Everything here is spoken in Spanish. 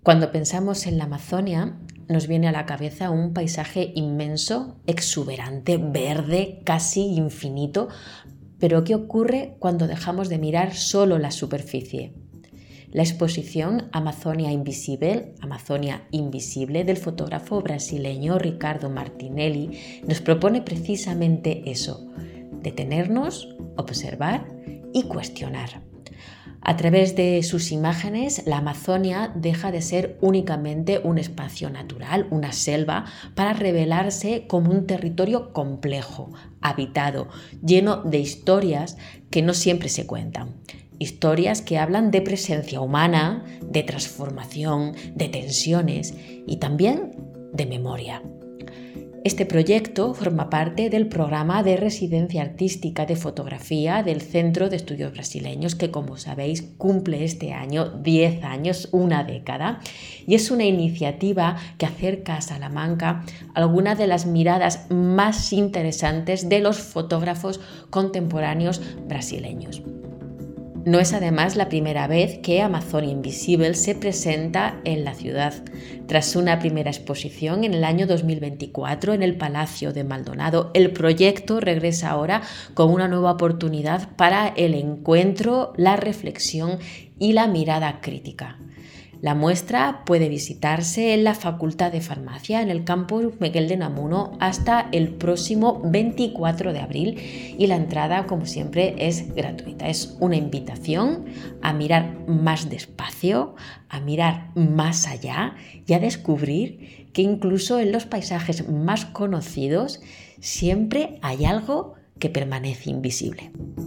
Cuando pensamos en la Amazonia, nos viene a la cabeza un paisaje inmenso, exuberante, verde, casi infinito. Pero ¿qué ocurre cuando dejamos de mirar solo la superficie? La exposición Amazonia Invisible del fotógrafo brasileño Ricardo Martinelli nos propone precisamente eso: detenernos, observar y cuestionar. A través de sus imágenes, la Amazonia deja de ser únicamente un espacio natural, una selva, para revelarse como un territorio complejo, habitado, lleno de historias que no siempre se cuentan. Historias que hablan de presencia humana, de transformación, de tensiones y también de memoria. Este proyecto forma parte del programa de residencia artística de fotografía del Centro de Estudios Brasileños, que, como sabéis, cumple este año 10 años, una década, y es una iniciativa que acerca a Salamanca algunas de las miradas más interesantes de los fotógrafos contemporáneos brasileños. No es además la primera vez que Amazonia Invisible se presenta en la ciudad. Tras una primera exposición en el año 2024 en el Palacio de Maldonado, el proyecto regresa ahora con una nueva oportunidad para el encuentro, la reflexión y la mirada crítica. La muestra puede visitarse en la Facultad de Farmacia en el campus Miguel de Unamuno hasta el próximo 24 de abril y la entrada, como siempre, es gratuita. Es una invitación a mirar más despacio, a mirar más allá y a descubrir que incluso en los paisajes más conocidos siempre hay algo que permanece invisible.